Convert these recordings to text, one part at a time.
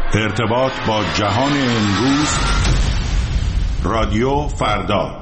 ارتباط با جهان امروز. رادیو فردا.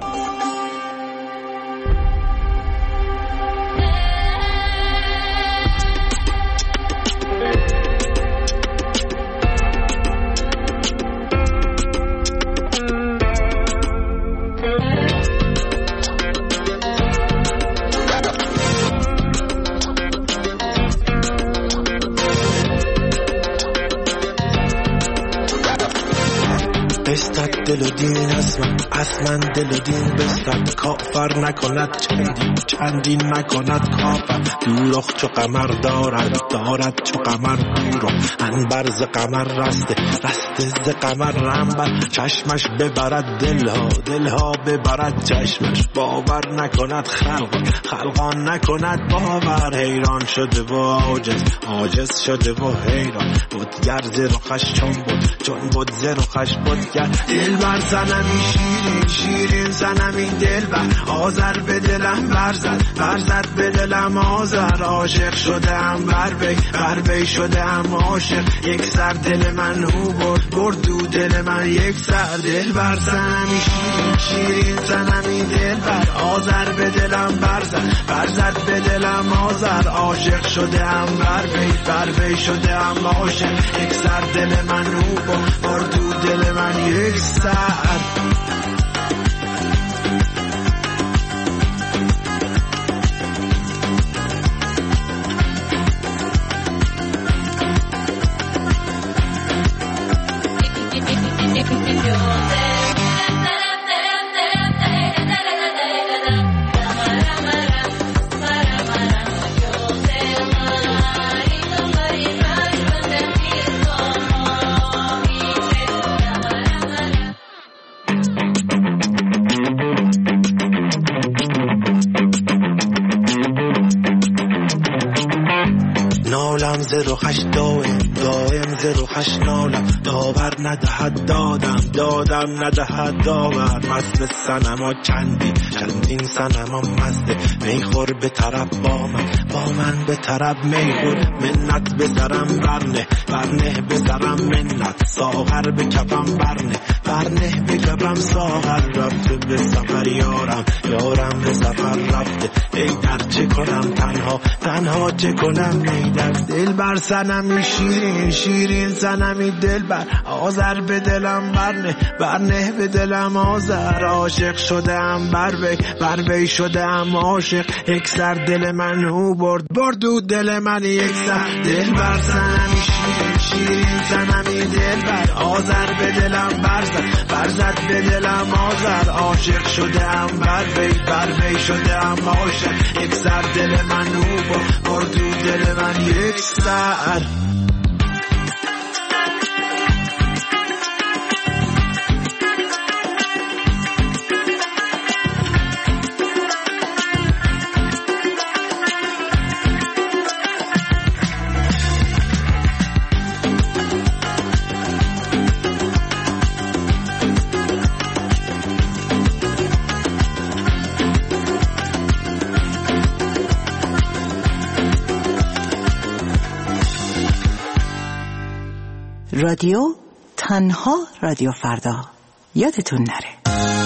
دل و دین اصلا دل و دین بستد کافر نکند چندین نکند کافر. دوراخ چو قمر دارد چو قمر دورو انبر ز قمر رسته ز قمر رنبر. چشمش ببرد دلها ببرد چشمش. باور نکند خلقان نکند باور. حیران شده و عاجز شده و حیران. بودگر ز رخش چون بود ز رخش بودگر. دلبر زنمی شیرین زنمی دلبر. آذر به دلم برزد به دلم آذر. عاشق شدم بر وی شدم عاشق. یک سر دل من او برد دو دل من یک سر. دلبر زنمی شیرین زنمی دلبر. آذر به دلم برزد به دلم آذر. عاشق شدم بر وی شدم عاشق. یک سر دل من او برد دو دل من یک سر. نالم ز رخش دائم ز رخش نالم. داور ندهد دادم ندهد داور. مست صنما چندین صنما مزده. میخور به طرب با من به طرب میخور. منت به سرم برنه به سرم منت. ساغر به کفم برنه به کفم ساغر. رفته به سفر یارم به سفر رفته. ای در چه کنم تنها چه کنم ای در. دلبر صنمی شیرین صنمی دلبر. آذر به دلم برنه به دلم آذر. عاشق شدم بر وی شدم عاشق. یک سر دل من او برد دو دل من یک سر. دلبر صنمی شیرین صنمی دلبر. آذر به دلم برزد به دلم آذر. عاشق شدم بر وی شدم عاشق. یک سر دل من او برد دو دل من یک سر. رادیو تنها رادیو فردا. یادتون نره.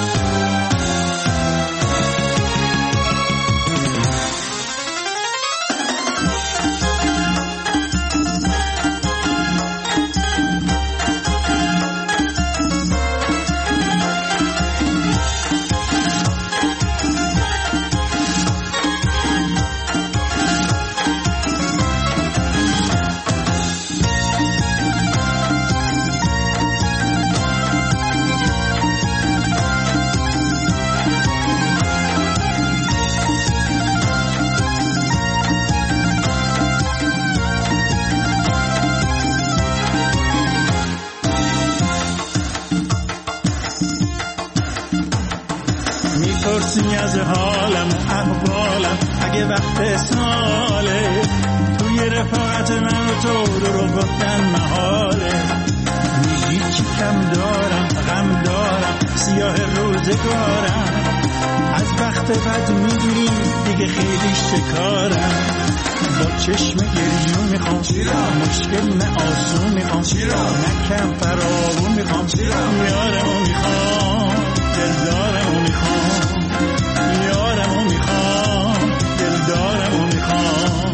میپرسی از حالم احوالم اگه وقت ساله. توی رفاقت من و تو رو گفتن محاله. میگی چی کم دارم غم دارم سیاه روزگارم. از وقت بد میدونی دیگه خیلی شکارم. با چشم گریون میخوام مشکل نه آسون میخوام. میخوام، نکم فراوون میخوام، یارمو میخوام، دلدارمو میخوام، یارمو میخوام، دلدارمو میخوام.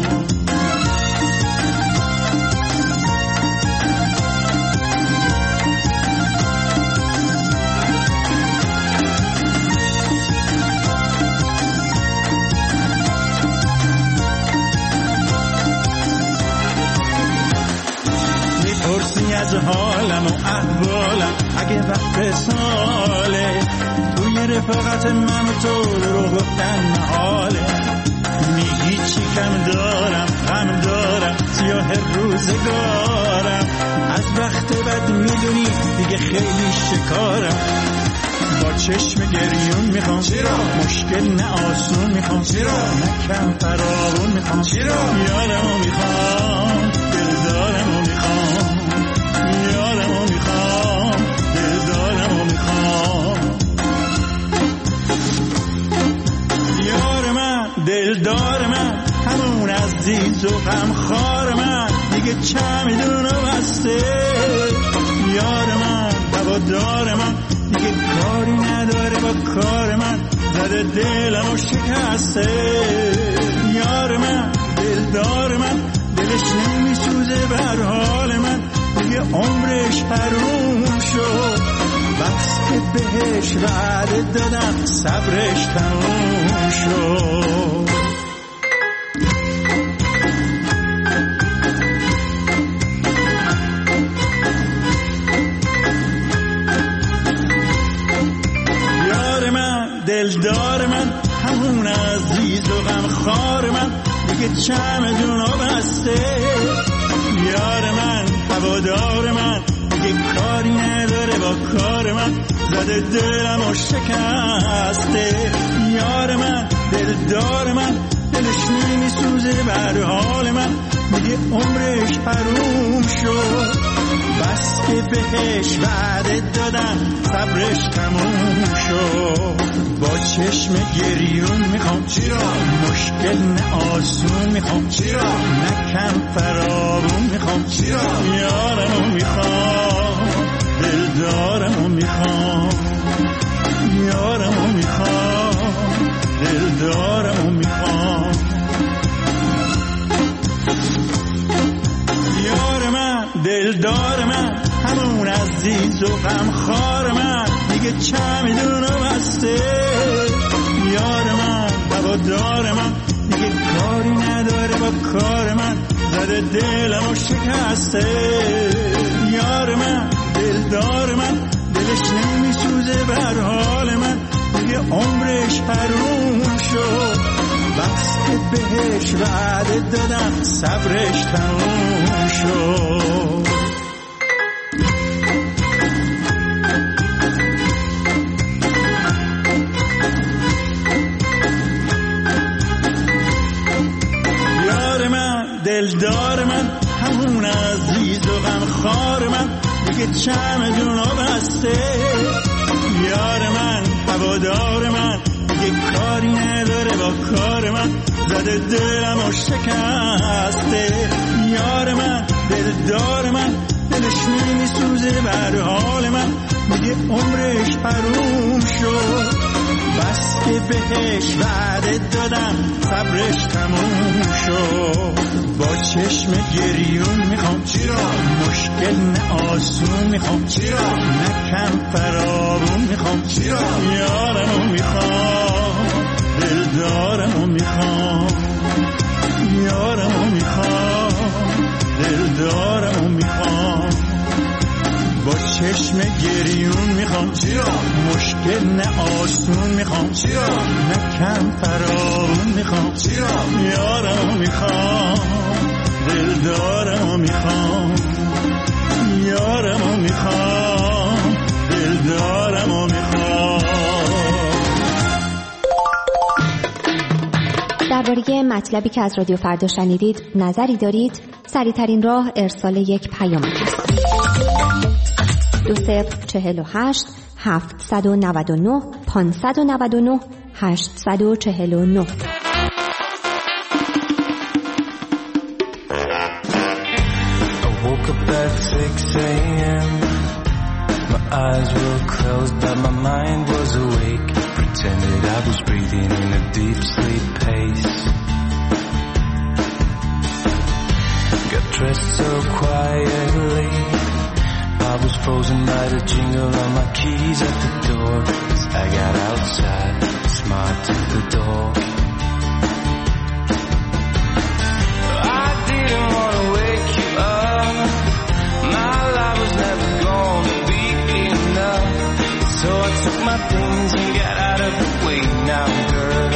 از حالم و احوالم اگه وقت ساله، توی رفاقت من و تو رو گفتن محاله. میگی چی کم دارم، غم دارم، سیاه روزگارم، از وقت بد میدونی دیگه خیلی شکارم. با چشم گریون میخوام، مشکل نه آسون میخوام، نه کم فراوون میخوام، یارمو میخوام، دلدارمو میخوام، یارمو میخوام، دلدارمو میخوام. یار من، دلدار من، همون عزیز و غمخوار من، دیگه چمدون و بسته. یار من، هوادار من، دیگه کاری نداره با کار من، زده دلمو شکسته. یار من، دلدار من، دلش نمیسوزه بر حال من، دیگه عمرش حروم شد، بس که بهش وعده دادم صبرش تموم شد. یار من، دلدار من، همون عزیز و غمخوار من، دیگه چمدون و بسته. یار من، هوادار من، دیگه کاری نداره با کار من، زده دلمو شکسته. یار من، دلدار من، دلش نمیسوزه بر حال من، دیگه عمرش حروم شد، بس که بهش وعده دادم صبرش تموم شد. با چشم گریون میخوام، مشکل نه آسون میخوام، نه کم فراوون میخوام، یارمو میخوام، دلدارمو میخوام، یارمو میخوام، دلدارمو میخوام. یار من، دلدار من، همون عزیز و غمخوار من، دیگه چمدون و بسته. یار من، هوادار من، دیگه کاری نداره با کار من، زده دلمو شکسته. یار من، دلدار من، دلش نمیسوزه بر حال من، دیگه عمرش حروم شد، بس که بهش وعده دادم صبرش تموم شد. یار من، دلدار من، همون عزیز و غمخوار من، دیگه چمدون و بسته. یار من، هوادار من، دیگه کاری نداره با کار من، زده دلمو شکسته. یار من، دلدار من، دلش نمیسوزه بر حال من، دیگه عمرش حروم شد، بس که بهش وعده دادم صبرش تموم شد. با چشم گریون میخوام، مشکل نه آسون میخوام، نه کم فراوون میخوام، یارمو میخوام، دلدارمو میخوام، یارمو میخوام، دلدارمو میخوام. با چشم گریون میخوام، مشکل نه آسون میخوام، نه کم فراوون میخوام، یارمو میخوام، دلدارمو میخوام، یارمو میخوام، دلدارمو میخوام. درباره مطلبی که از رادیو فردا شنیدید نظری دارید؟ سریع‌ترین راه ارسال یک پیام است. 2048 799 599 849. I woke up at 6 a.m. My eyes were closed but my mind was awake. Pretended I was breathing in a deep sleep pace. Got dressed so quietly, I was frozen by the jingle of my keys at the door. As I got outside, smiled to the dog. I didn't want to wake you up. My life was never gonna be enough. So I took my things and got out of the way now, girl.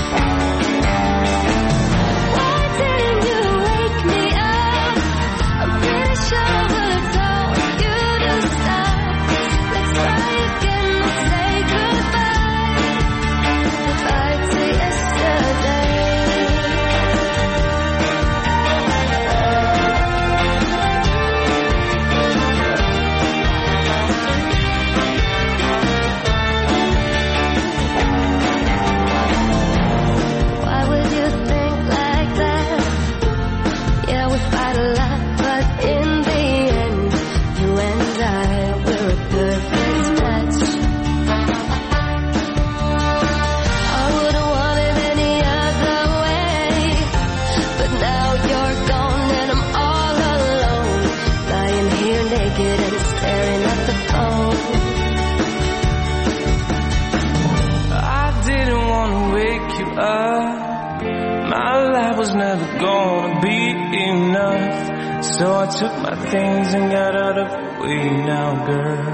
Why didn't you wake me up? I'm pretty sure I would have told you to stop. Let's try again, let's say goodbye. Goodbye to yesterday. Why would you think like that? Yeah, we fight a lot, but in the end, you and I, we're a perfect match. I wouldn't want it any other way, but now you're gone and I'm all alone, lying here naked and staring at the phone. I didn't want to wake you up. My life was never gonna be enough. So I took my things and got out of the way now, girl.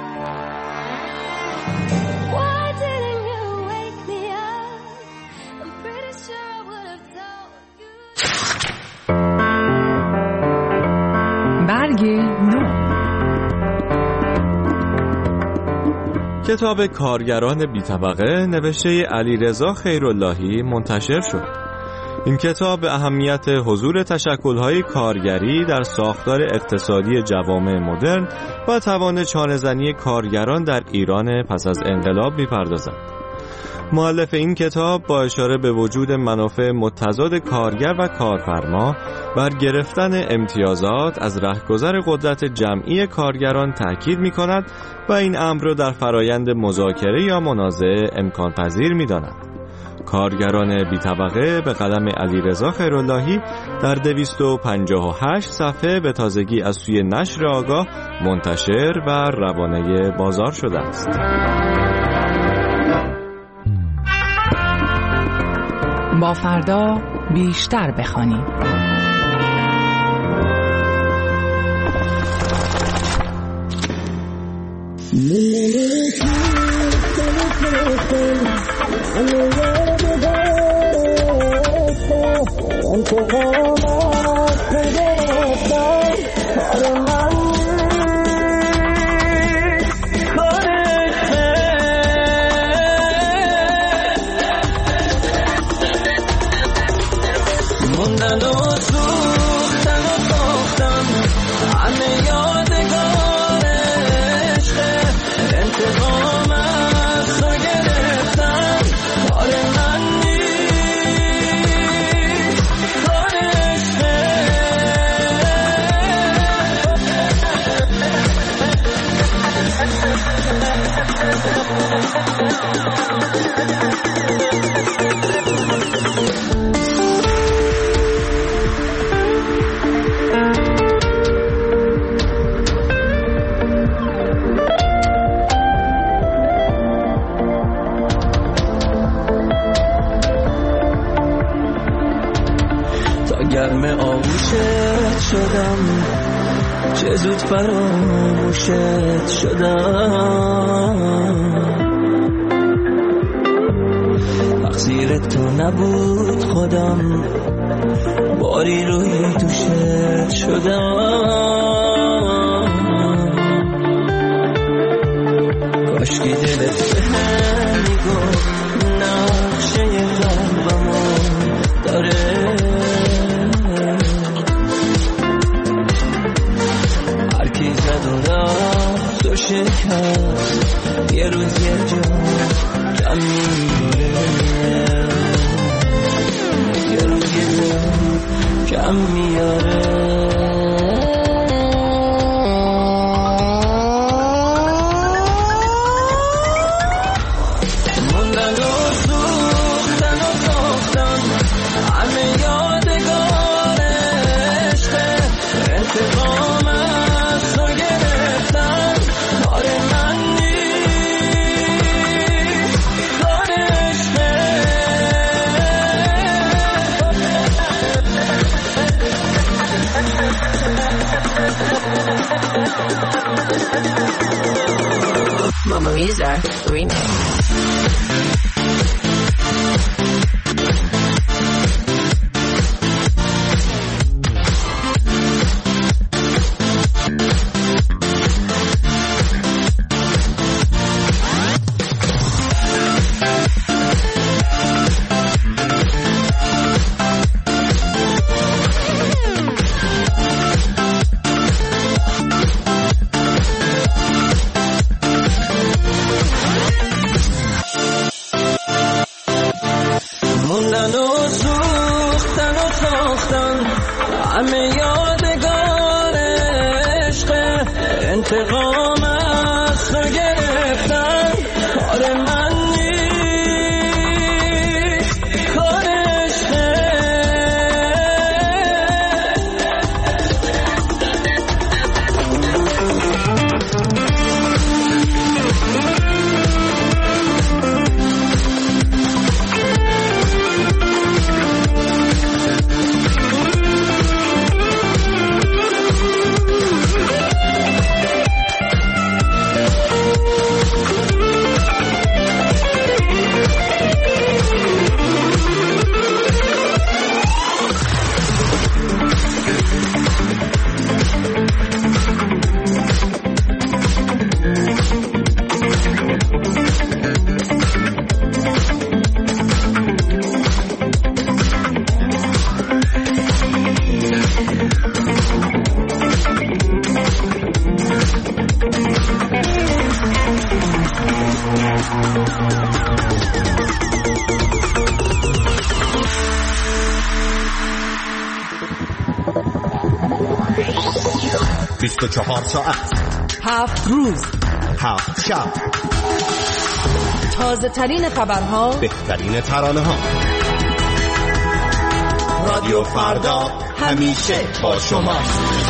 Why didn't you wake me up? I'm pretty sure I would have told you. برگ نو. کتاب کارگران بی‌طبقه نوشته علیرضا خیراللهی منتشر شد. این کتاب به اهمیت حضور تشکل‌های کارگری در ساختار اقتصادی جوامع مدرن و توان چانه‌زنی کارگران در ایران پس از انقلاب می‌پردازد. مؤلف این کتاب با اشاره به وجود منافع متضاد کارگر و کارفرما بر گرفتن امتیازات از رهگذر قدرت جمعی کارگران تأکید می‌کند و این امر را در فرایند مذاکره یا منازعه امکان پذیر می‌داند. کارگران بی‌طبقه به قلم علیرضا خیراللهی در 258 صفحه به تازگی از سوی نشر آگاه منتشر و روانه بازار شده است. با فردا بیشتر بخوانیم. گرم آغوشت شدم، چه زود فراموشت شدم. تقصیر تو نبود خودم، باری روی دوشت شدم. کاشکی دلت به هم میگفت نقشه قلبمو داره. تو شکست یه روز یه جا کم میاره، یه روز یه جا کم میاره. Mamma Mia remix. ساعت 7 روز 7 شب تازه ترین خبرها بهترین ترانه ها رادیو فردا همیشه با شماست.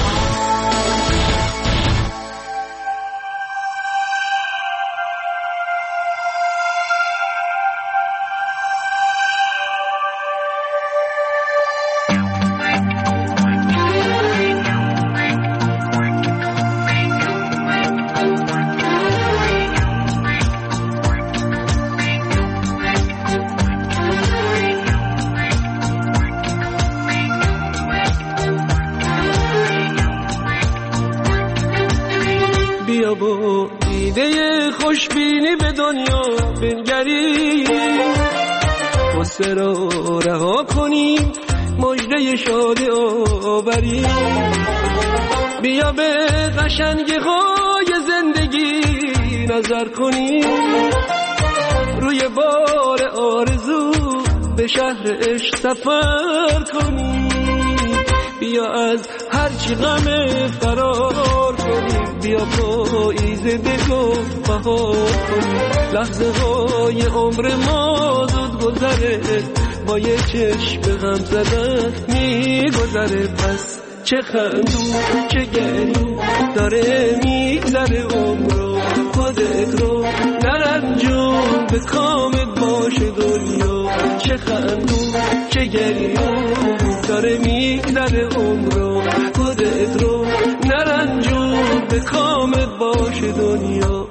بیا با ایده خوشبینی به دنیا بنگری، غصه را رها کنیم، مژده شادی آوریم. بیا به قشنگی های زندگی نظر کنیم، روی بار آرزو به شهر عشق سفر کنیم. بیا از هرچی غم فرار کنیم، بیا پاییز دلو بهار کنیم. لحظه های عمر ما زود گذره، با یه چشم غم زدن میگذره. پس چه خندون چه گریون داره میگذره عمر، خودت رو نرنجون به کامت باشه دنیا. چه خندون چه گریون داره میگذره عمر، خودت رو نرنجون به کامت باشه دنیا.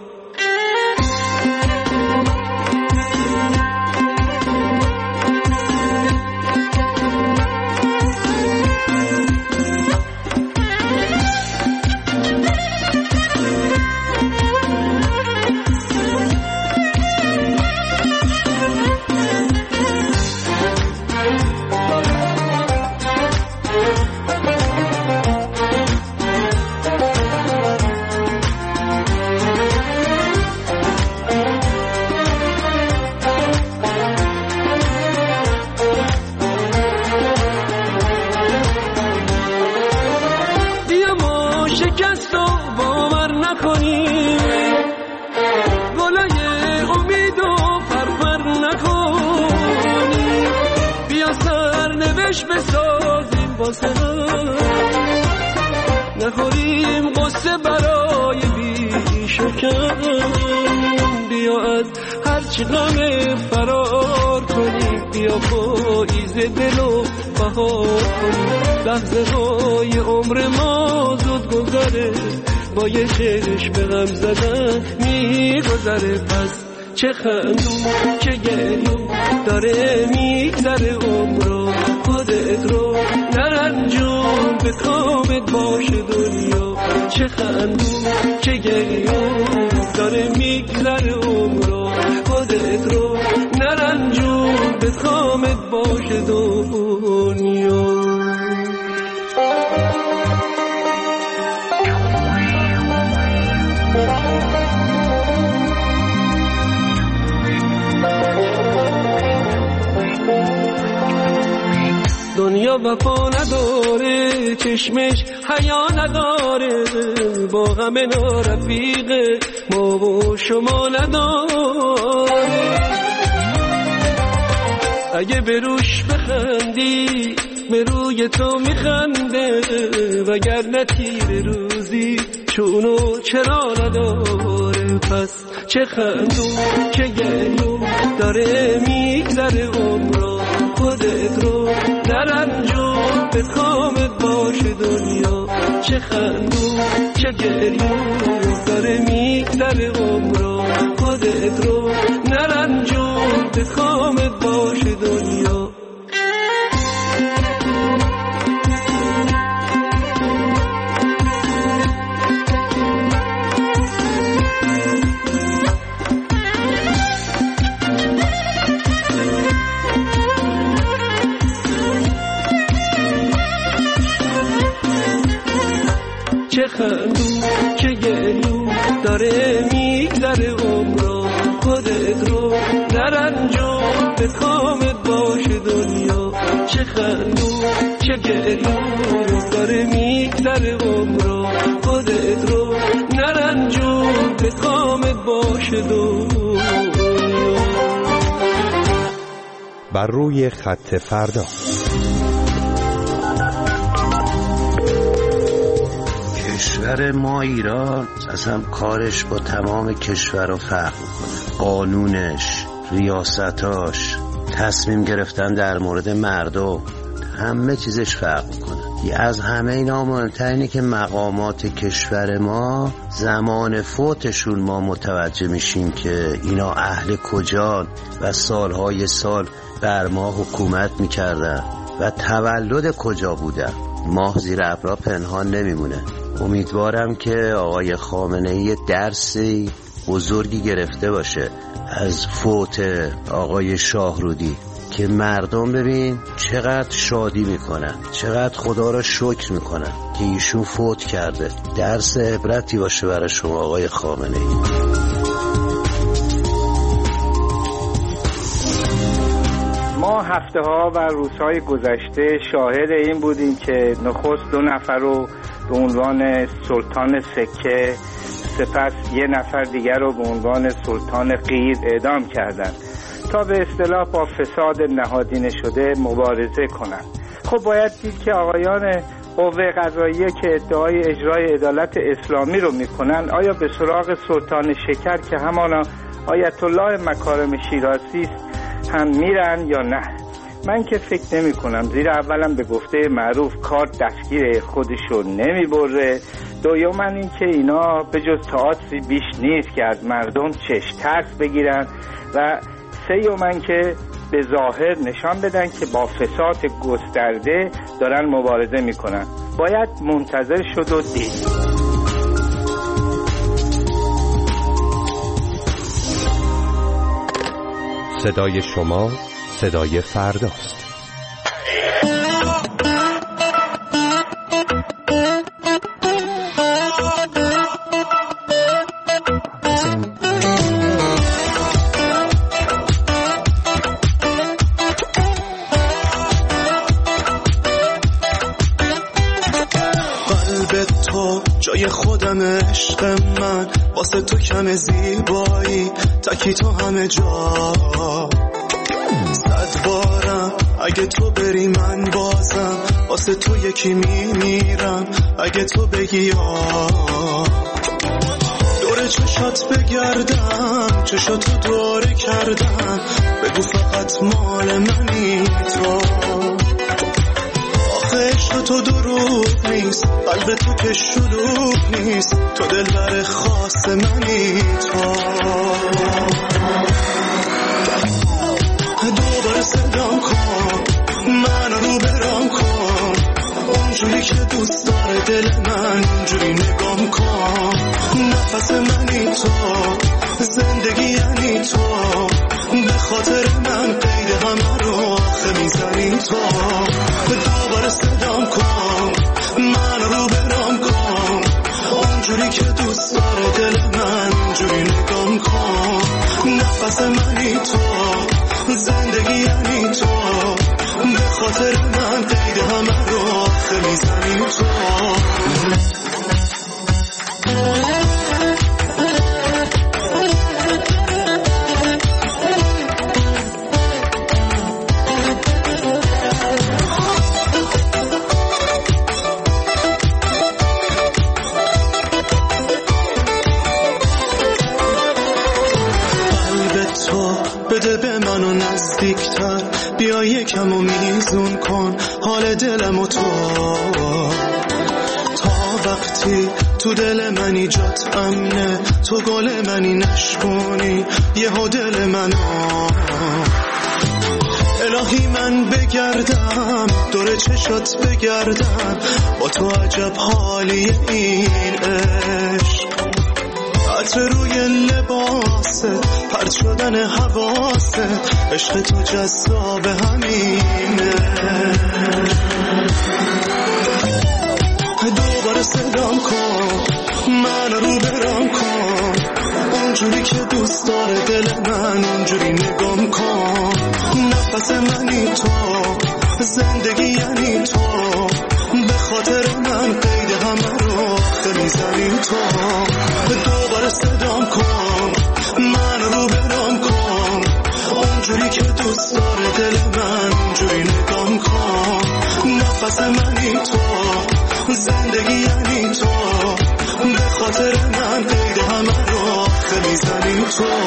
شکست و باور نکنی، گلای امید و فرفر نکنی. بیا سرنوشت بسازیم واسه هم، نخوریم قصه برای بیشکم. بیا از هرچی غم فرار کنیم، بیا پاییز دلو بهار کنیم. لحظه های عمر ما زود گذره، با یه چشم غم زدن میگذره. پس چه خندون چه گریون داره میگذره عمرو، خودت رو نرنجون به کامت باشه دنیا. چه خندون چه گریون داره میگذره عمرو، خودت رو نرنجون به کامت باشه دنیا. دنیا وفا نداره، چشمش حیا نداره، با همه نارفیقه، ما و شما نداره. اگه به روش بخندی به روی تو میخنده، وگرنه تیر روزی چونو چرا نداره. پس چه خندون چه گریون داره میگذره عمرو، خودت رو نرنجون به کامت باشه دنیا. چه خندون چه گریون داره میگذره عمرو، خودت رو نرنجون به کامت باشه دنیا. چه خندون چه گریون داره میگذره عمرو، خودت رو نرنجون به کامت باشه دنیا. چه خندون چه گریون داره میگذره عمرو، خودت رو نرنجون به کامت باشه دنیا. بر روی خط فردا. کشور ما ایران اصلا کارش با تمام کشور رو فرق میکنه. قانونش، ریاستاش، تصمیم گرفتن در مورد مردم، همه چیزش فرق میکنه. از همه اینا مهمتر اینه که مقامات کشور ما زمان فوتشون ما متوجه میشیم که اینا اهل کجان و سالهای سال بر ما حکومت میکردن و تولد کجا بودن. ماه زیر ابرها پنهان نمیمونه. امیدوارم که آقای خامنه‌ای درسی بزرگی گرفته باشه از فوت آقای شاهرودی، که مردم ببین چقدر شادی میکنن، چقدر خدا را شکر میکنن که ایشون فوت کرده. درس عبرتی باشه برای شما آقای خامنه‌ای. ما هفته‌ها و روزهای گذشته شاهد این بودیم که نخست 2 نفر رو به عنوان سلطان سکه، سپس 1 نفر دیگر رو به عنوان سلطان قیر اعدام کردند تا به اصطلاح با فساد نهادینه شده مبارزه کنند. خب باید دید که آقایان قوه قضاییه که ادعای اجرای عدالت اسلامی رو میکنن آیا به سراغ سلطان شکر که همانا آیت الله مکارم شیرازی است هم میرن یا نه؟ من که فکر نمی کنم، زیرا اولا به گفته معروف کار دستگیر خودشو نمی بره، دوما این که اینا به جز تئاتری بیش نیست که از مردم چشم ترس بگیرن، و سوما که به ظاهر نشان بدن که با فساد گسترده دارن مبارزه میکنن. باید منتظر شد و دید. صدای شما صدای فرداست. قلب تو جای خودم، عشق من واسه تو کم زیبایی، تکی تو همه جا. 100 بارم اگه تو بری من بازم واسه تو یکی میمیرم اگه تو بگی یا. دور چشات بگردم، چشاتو دوره کردم، بگو فقط مال منی تو. آخه عشق تو دروغ نیست، قلب تو که شلوغ نیست، نیست، تو دلبر خاص منی تو. دوباره صدام کن، من رو برام کن، اونجوری که دوست داره دل من، اونجوری نگام کن. نفس منی تو، زندگی یعنی تو، به خاطر من قید همه رو آخه میزنی تو. دوباره صدام کن، من رو برام کن، اونجوری که دوست داره دل من، اونجوری نگام کن. نفس منی تو، زندگی یعنی تو، به خاطر من قید همه رو آخه میزنی تو. بده به منو نزدیکتر، بیا یکم و میزون کن حال دلمو تو. تا وقتی تو دل منی جات امنه، تو گل منی نشکنی یهو دل منو. الهی من بگردم دور چشات بگردم، با تو عجب حالی این عشق. عطر روی لباسه، پرد شدن حواسه، عشق تو جذاب همینه. دوباره صدام کن، من رو برام کن، اونجوری که دوست داره دل من، اونجوری نگام کن. نفس منی تو، زندگی یعنی تو، به خاطر من قید همه رو آخه میزنی تو. دوباره صدام کن، من رو برام کن، اونجوری که دوست داره دل من، اونجوری نگام کن. نفس منی تو، زندگی یعنی تو، به خاطر من قید همه رو آخه میزنی تو.